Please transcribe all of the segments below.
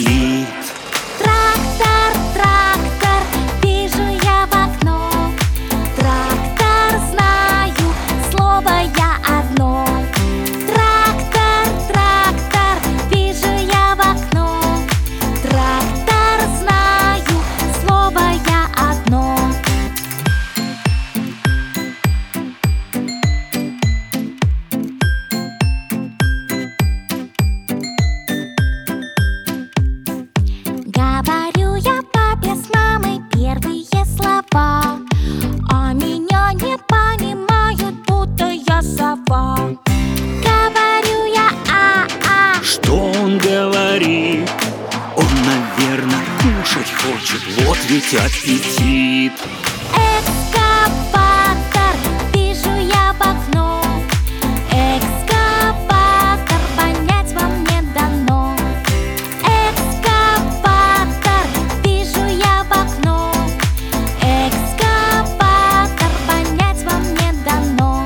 пилит. Трактор, трактор, вижу я в окно. Трактор, знаю, слово я одно. Трактор, трактор, вижу я в окно. Трактор, знаю, слово я одно. Говорю я папе с мамой первые слова, а меня не понимают, будто я сова. Говорю я а-а. Что он говорит? Он, наверное, кушать хочет, вот ведь аппетит. Экскаватор, вижу я в окно. Экскаватор, понять вам не дано. Экскаватор, вижу я в окно. Экскаватор, понять вам не дано.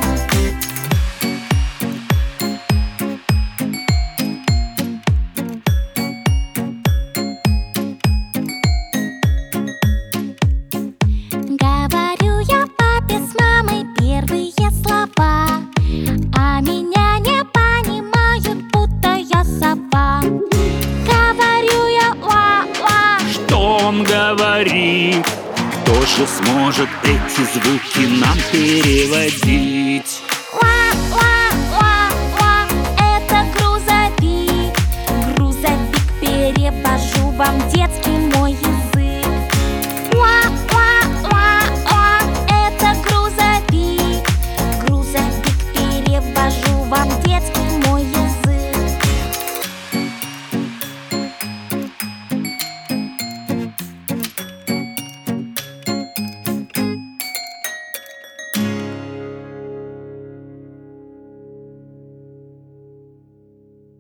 Говорю я папе с мамой первые слова, а меня не понимают, будто я сова. Говорю я ва-ва. Что он говорит? Кто же сможет эти звуки нам переводить?